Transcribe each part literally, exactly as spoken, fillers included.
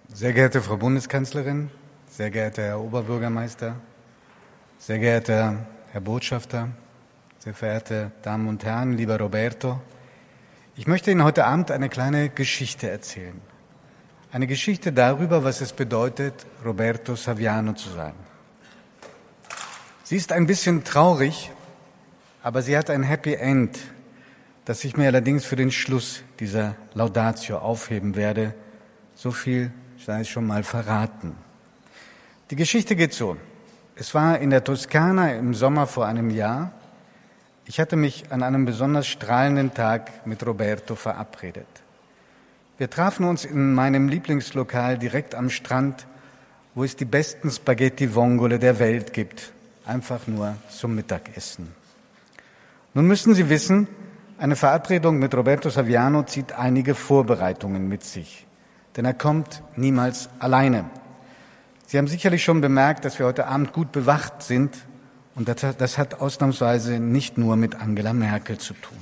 Sehr geehrte Frau Bundeskanzlerin, sehr geehrter Herr Oberbürgermeister, sehr geehrter Herr Botschafter, sehr verehrte Damen und Herren, lieber Roberto, ich möchte Ihnen heute Abend eine kleine Geschichte erzählen. Eine Geschichte darüber, was es bedeutet, Roberto Saviano zu sein. Sie ist ein bisschen traurig, aber sie hat ein Happy End, das ich mir allerdings für den Schluss dieser Laudatio aufheben werde. So viel sei es schon mal verraten. Die Geschichte geht so. Es war in der Toskana im Sommer vor einem Jahr. Ich hatte mich an einem besonders strahlenden Tag mit Roberto verabredet. Wir trafen uns in meinem Lieblingslokal direkt am Strand, wo es die besten Spaghetti Vongole der Welt gibt. Einfach nur zum Mittagessen. Nun müssen Sie wissen, eine Verabredung mit Roberto Saviano zieht einige Vorbereitungen mit sich. Denn er kommt niemals alleine. Sie haben sicherlich schon bemerkt, dass wir heute Abend gut bewacht sind. Und das hat, das hat ausnahmsweise nicht nur mit Angela Merkel zu tun.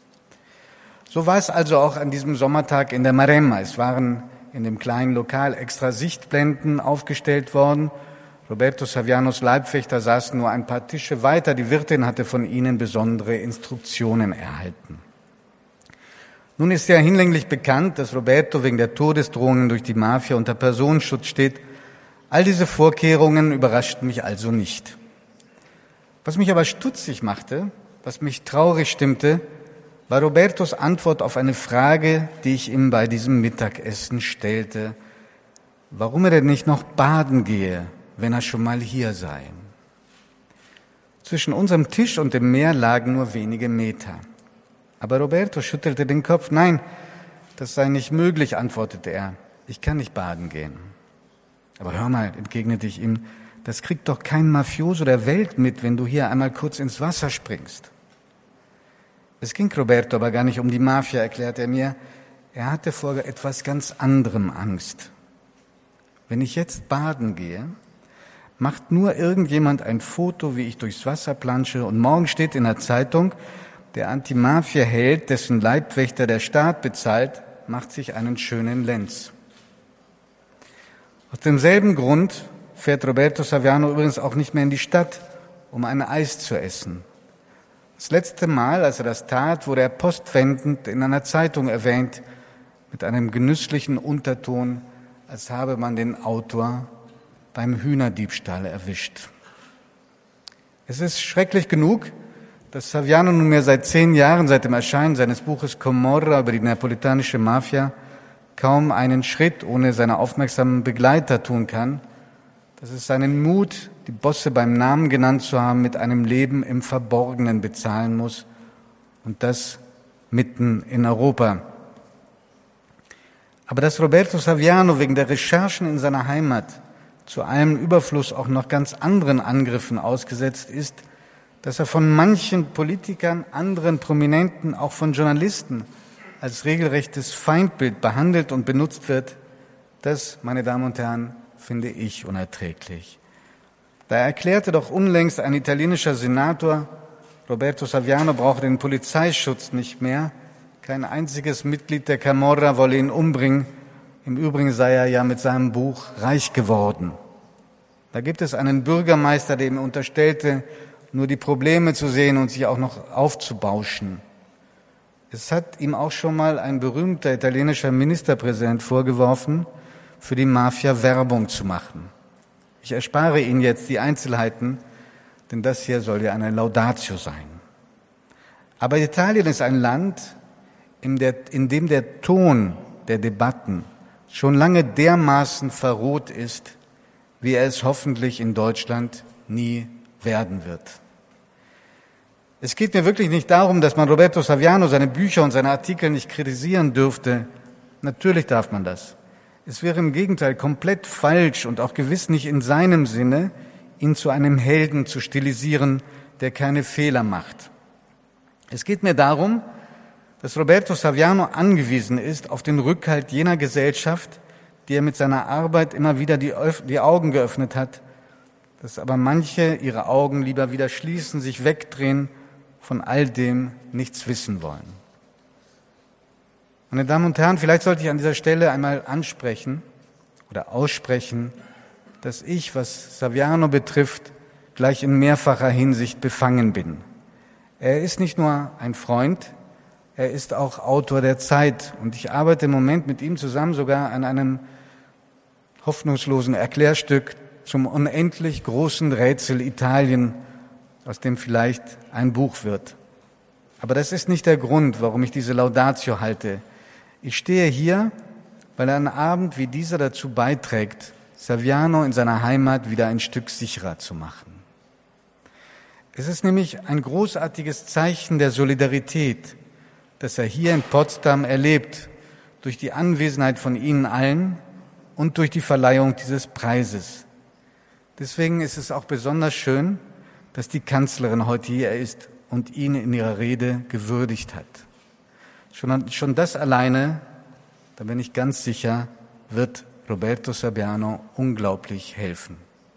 So war es also auch an diesem Sommertag in der Maremma. Es waren in dem kleinen Lokal extra Sichtblenden aufgestellt worden. Roberto Savianos Leibwächter saßen nur ein paar Tische weiter. Die Wirtin hatte von ihnen besondere Instruktionen erhalten. Nun ist ja hinlänglich bekannt, dass Roberto wegen der Todesdrohungen durch die Mafia unter Personenschutz steht. All diese Vorkehrungen überraschten mich also nicht. Was mich aber stutzig machte, was mich traurig stimmte, war Robertos Antwort auf eine Frage, die ich ihm bei diesem Mittagessen stellte, warum er denn nicht noch baden gehe, wenn er schon mal hier sei. Zwischen unserem Tisch und dem Meer lagen nur wenige Meter. Aber Roberto schüttelte den Kopf. Nein, das sei nicht möglich, antwortete er. Ich kann nicht baden gehen. Aber hör mal, entgegnete ich ihm, das kriegt doch kein Mafioso der Welt mit, wenn du hier einmal kurz ins Wasser springst. Es ging Roberto aber gar nicht um die Mafia, erklärte er mir. Er hatte vor etwas ganz anderem Angst. Wenn ich jetzt baden gehe, macht nur irgendjemand ein Foto, wie ich durchs Wasser plansche, und morgen steht in der Zeitung, der Anti-Mafia-Held, dessen Leibwächter der Staat bezahlt, macht sich einen schönen Lenz. Aus demselben Grund fährt Roberto Saviano übrigens auch nicht mehr in die Stadt, um ein Eis zu essen. Das letzte Mal, als er das tat, wurde er postwendend in einer Zeitung erwähnt, mit einem genüsslichen Unterton, als habe man den Autor beim Hühnerdiebstahl erwischt. Es ist schrecklich genug, dass Saviano nunmehr seit zehn Jahren, seit dem Erscheinen seines Buches Comorra über die neapolitanische Mafia, kaum einen Schritt ohne seine aufmerksamen Begleiter tun kann, dass es seinen Mut, die Bosse beim Namen genannt zu haben, mit einem Leben im Verborgenen bezahlen muss, und das mitten in Europa. Aber dass Roberto Saviano wegen der Recherchen in seiner Heimat zu allem Überfluss auch noch ganz anderen Angriffen ausgesetzt ist, dass er von manchen Politikern, anderen Prominenten, auch von Journalisten als regelrechtes Feindbild behandelt und benutzt wird, das, meine Damen und Herren, finde ich unerträglich. Da erklärte doch unlängst ein italienischer Senator, Roberto Saviano brauche den Polizeischutz nicht mehr, kein einziges Mitglied der Camorra wolle ihn umbringen, im Übrigen sei er ja mit seinem Buch reich geworden. Da gibt es einen Bürgermeister, der ihm unterstellte, nur die Probleme zu sehen und sich auch noch aufzubauschen. Es hat ihm auch schon mal ein berühmter italienischer Ministerpräsident vorgeworfen, für die Mafia Werbung zu machen. Ich erspare Ihnen jetzt die Einzelheiten, denn das hier soll ja eine Laudatio sein. Aber Italien ist ein Land, in, der, in dem der Ton der Debatten schon lange dermaßen verroht ist, wie er es hoffentlich in Deutschland nie werden wird. Es geht mir wirklich nicht darum, dass man Roberto Saviano, seine Bücher und seine Artikel nicht kritisieren dürfte. Natürlich darf man das. Es wäre im Gegenteil komplett falsch und auch gewiss nicht in seinem Sinne, ihn zu einem Helden zu stilisieren, der keine Fehler macht. Es geht mir darum, dass Roberto Saviano angewiesen ist auf den Rückhalt jener Gesellschaft, die er mit seiner Arbeit immer wieder die, die Augen geöffnet hat, dass aber manche ihre Augen lieber wieder schließen, sich wegdrehen, von all dem nichts wissen wollen. Meine Damen und Herren, vielleicht sollte ich an dieser Stelle einmal ansprechen oder aussprechen, dass ich, was Saviano betrifft, gleich in mehrfacher Hinsicht befangen bin. Er ist nicht nur ein Freund, er ist auch Autor der Zeit und ich arbeite im Moment mit ihm zusammen sogar an einem hoffnungslosen Erklärstück zum unendlich großen Rätsel Italien, aus dem vielleicht ein Buch wird. Aber das ist nicht der Grund, warum ich diese Laudatio halte. Ich stehe hier, weil ein Abend wie dieser dazu beiträgt, Saviano in seiner Heimat wieder ein Stück sicherer zu machen. Es ist nämlich ein großartiges Zeichen der Solidarität, das er hier in Potsdam erlebt, durch die Anwesenheit von Ihnen allen und durch die Verleihung dieses Preises. Deswegen ist es auch besonders schön, dass die Kanzlerin heute hier ist und ihn in ihrer Rede gewürdigt hat. Schon, schon das alleine, da bin ich ganz sicher, wird Roberto Saviano unglaublich helfen.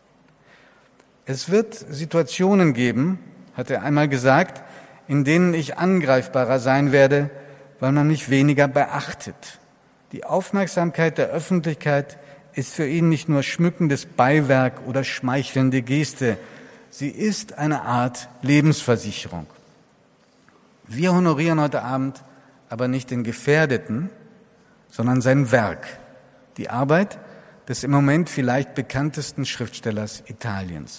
Es wird Situationen geben, hat er einmal gesagt, in denen ich angreifbarer sein werde, weil man mich weniger beachtet. Die Aufmerksamkeit der Öffentlichkeit ist für ihn nicht nur schmückendes Beiwerk oder schmeichelnde Geste, sie ist eine Art Lebensversicherung. Wir honorieren heute Abend aber nicht den Gefährdeten, sondern sein Werk, die Arbeit des im Moment vielleicht bekanntesten Schriftstellers Italiens.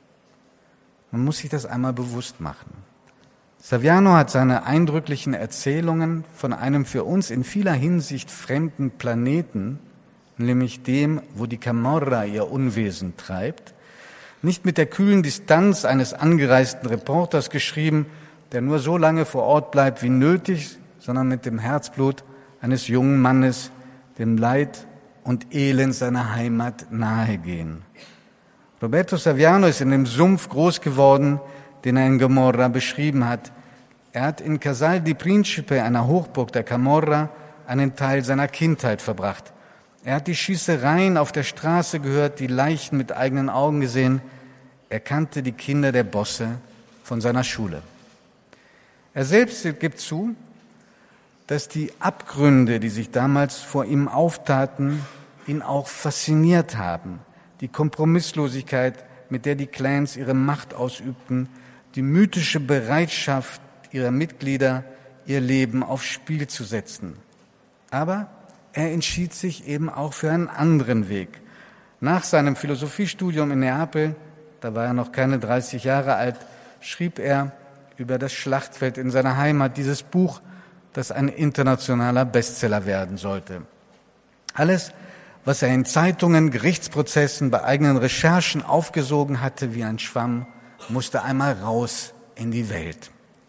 Man muss sich das einmal bewusst machen. Saviano hat seine eindrücklichen Erzählungen von einem für uns in vieler Hinsicht fremden Planeten, nämlich dem, wo die Camorra ihr Unwesen treibt, nicht mit der kühlen Distanz eines angereisten Reporters geschrieben, der nur so lange vor Ort bleibt wie nötig, sondern mit dem Herzblut eines jungen Mannes, dem Leid und Elend seiner Heimat nahegehen. Roberto Saviano ist in dem Sumpf groß geworden, den er in Gomorra beschrieben hat. Er hat in Casal di Principe, einer Hochburg der Camorra, einen Teil seiner Kindheit verbracht. Er hat die Schießereien auf der Straße gehört, die Leichen mit eigenen Augen gesehen. Er kannte die Kinder der Bosse von seiner Schule. Er selbst gibt zu, dass die Abgründe, die sich damals vor ihm auftaten, ihn auch fasziniert haben. Die Kompromisslosigkeit, mit der die Clans ihre Macht ausübten, die mythische Bereitschaft ihrer Mitglieder, ihr Leben aufs Spiel zu setzen. Aber er entschied sich eben auch für einen anderen Weg. Nach seinem Philosophiestudium in Neapel, da war er noch keine dreißig Jahre alt, schrieb er über das Schlachtfeld in seiner Heimat dieses Buch, das ein internationaler Bestseller werden sollte. Alles, was er in Zeitungen, Gerichtsprozessen, bei eigenen Recherchen aufgesogen hatte wie ein Schwamm, musste einmal raus in die Welt.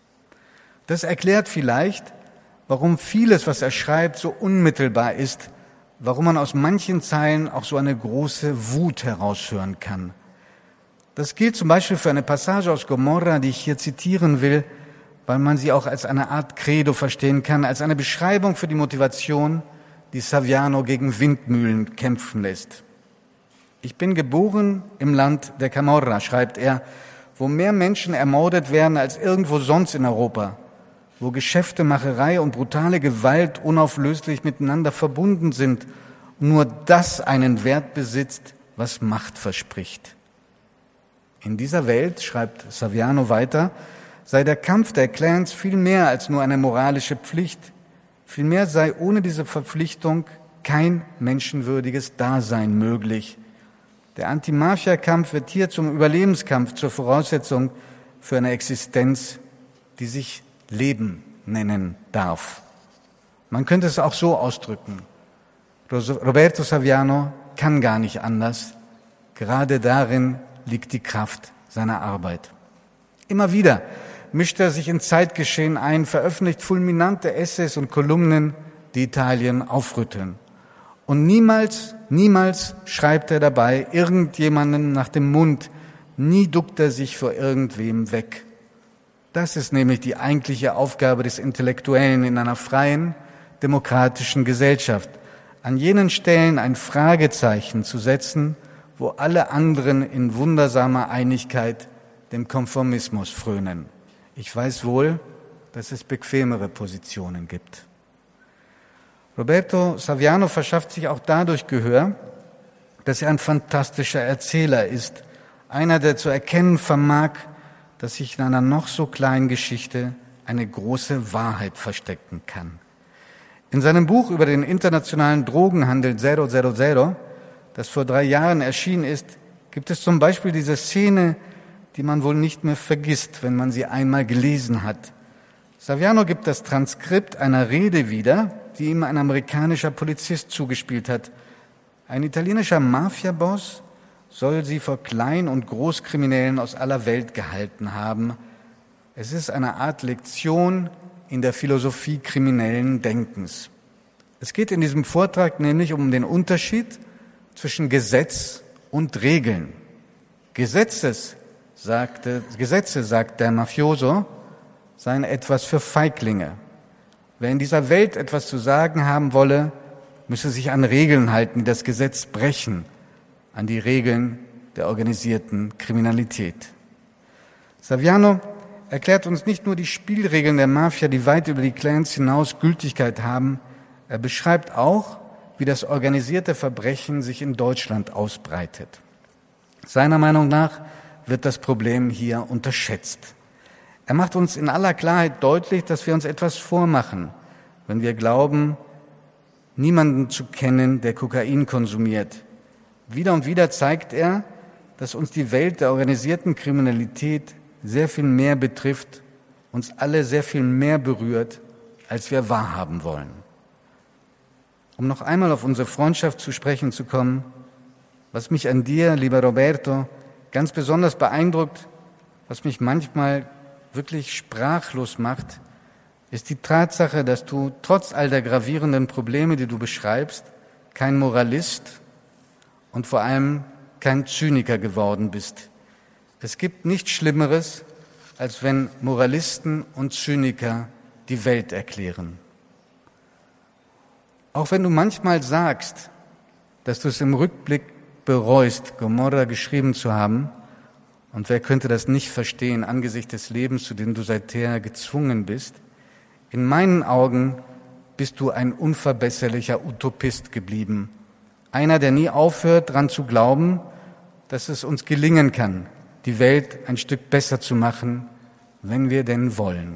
Das erklärt vielleicht, warum vieles, was er schreibt, so unmittelbar ist, warum man aus manchen Zeilen auch so eine große Wut heraushören kann. Das gilt zum Beispiel für eine Passage aus Gomorra, die ich hier zitieren will, weil man sie auch als eine Art Credo verstehen kann, als eine Beschreibung für die Motivation, die Saviano gegen Windmühlen kämpfen lässt. Ich bin geboren im Land der Camorra, schreibt er, wo mehr Menschen ermordet werden als irgendwo sonst in Europa, wo Geschäftemacherei und brutale Gewalt unauflöslich miteinander verbunden sind und nur das einen Wert besitzt, was Macht verspricht. In dieser Welt, schreibt Saviano weiter, sei der Kampf der Clans viel mehr als nur eine moralische Pflicht. Vielmehr sei ohne diese Verpflichtung kein menschenwürdiges Dasein möglich. Der Anti-Mafia-Kampf wird hier zum Überlebenskampf, zur Voraussetzung für eine Existenz, die sich Leben nennen darf. Man könnte es auch so ausdrücken. Roberto Saviano kann gar nicht anders. Gerade darin liegt die Kraft seiner Arbeit. Immer wieder mischt er sich in Zeitgeschehen ein, veröffentlicht fulminante Essays und Kolumnen, die Italien aufrütteln. Und niemals, niemals schreibt er dabei irgendjemanden nach dem Mund, nie duckt er sich vor irgendwem weg. Das ist nämlich die eigentliche Aufgabe des Intellektuellen in einer freien, demokratischen Gesellschaft, an jenen Stellen ein Fragezeichen zu setzen, wo alle anderen in wundersamer Einigkeit dem Konformismus frönen. Ich weiß wohl, dass es bequemere Positionen gibt. Roberto Saviano verschafft sich auch dadurch Gehör, dass er ein fantastischer Erzähler ist, einer, der zu erkennen vermag, dass sich in einer noch so kleinen Geschichte eine große Wahrheit verstecken kann. In seinem Buch über den internationalen Drogenhandel Zero Zero Zero, das vor drei Jahren erschienen ist, gibt es zum Beispiel diese Szene, die man wohl nicht mehr vergisst, wenn man sie einmal gelesen hat. Saviano gibt das Transkript einer Rede wieder, die ihm ein amerikanischer Polizist zugespielt hat. Ein italienischer Mafiaboss soll sie vor Klein- und Großkriminellen aus aller Welt gehalten haben. Es ist eine Art Lektion in der Philosophie kriminellen Denkens. Es geht in diesem Vortrag nämlich um den Unterschied zwischen Gesetz und Regeln. Gesetzes, sagte, Gesetze, sagt der Mafioso, seien etwas für Feiglinge. Wer in dieser Welt etwas zu sagen haben wolle, müsse sich an Regeln halten, die das Gesetz brechen, an die Regeln der organisierten Kriminalität. Saviano erklärt uns nicht nur die Spielregeln der Mafia, die weit über die Clans hinaus Gültigkeit haben, er beschreibt auch, wie das organisierte Verbrechen sich in Deutschland ausbreitet. Seiner Meinung nach wird das Problem hier unterschätzt. Er macht uns in aller Klarheit deutlich, dass wir uns etwas vormachen, wenn wir glauben, niemanden zu kennen, der Kokain konsumiert. Wieder und wieder zeigt er, dass uns die Welt der organisierten Kriminalität sehr viel mehr betrifft, uns alle sehr viel mehr berührt, als wir wahrhaben wollen. Um noch einmal auf unsere Freundschaft zu sprechen zu kommen, was mich an dir, lieber Roberto, ganz besonders beeindruckt, was mich manchmal wirklich sprachlos macht, ist die Tatsache, dass du trotz all der gravierenden Probleme, die du beschreibst, kein Moralist und vor allem kein Zyniker geworden bist. Es gibt nichts Schlimmeres, als wenn Moralisten und Zyniker die Welt erklären. Auch wenn du manchmal sagst, dass du es im Rückblick bereust, Gomorra geschrieben zu haben, und wer könnte das nicht verstehen angesichts des Lebens, zu dem du seither gezwungen bist, in meinen Augen bist du ein unverbesserlicher Utopist geblieben, einer, der nie aufhört, daran zu glauben, dass es uns gelingen kann, die Welt ein Stück besser zu machen, wenn wir denn wollen.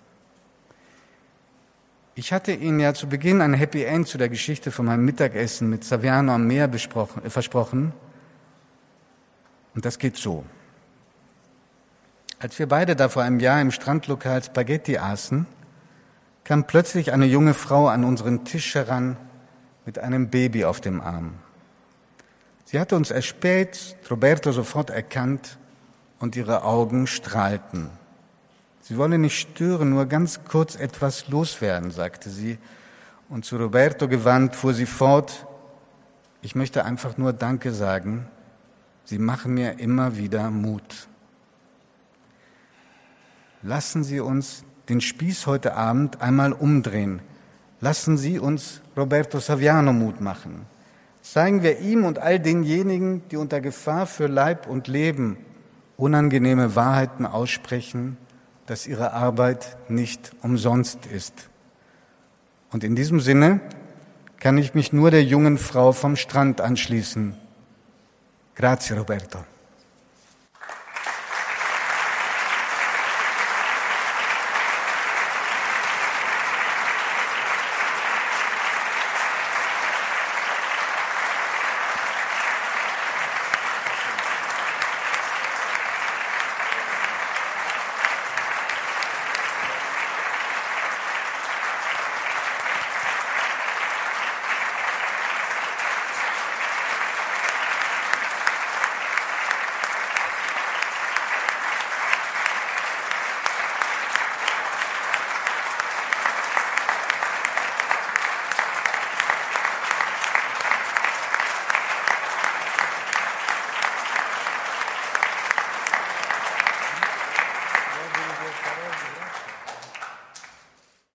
Ich hatte Ihnen ja zu Beginn ein Happy End zu der Geschichte von meinem Mittagessen mit Saviano am Meer besprochen, äh, versprochen. Und das geht so. Als wir beide da vor einem Jahr im Strandlokal Spaghetti aßen, kam plötzlich eine junge Frau an unseren Tisch heran mit einem Baby auf dem Arm. Sie hatte uns erspäht, Roberto sofort erkannt und ihre Augen strahlten. Sie wolle nicht stören, nur ganz kurz etwas loswerden, sagte sie. Und zu Roberto gewandt fuhr sie fort, ich möchte einfach nur Danke sagen. Sie machen mir immer wieder Mut. Lassen Sie uns den Spieß heute Abend einmal umdrehen. Lassen Sie uns Roberto Saviano Mut machen. Zeigen wir ihm und all denjenigen, die unter Gefahr für Leib und Leben unangenehme Wahrheiten aussprechen, dass ihre Arbeit nicht umsonst ist. Und in diesem Sinne kann ich mich nur der jungen Frau vom Strand anschließen. Grazie, Roberto.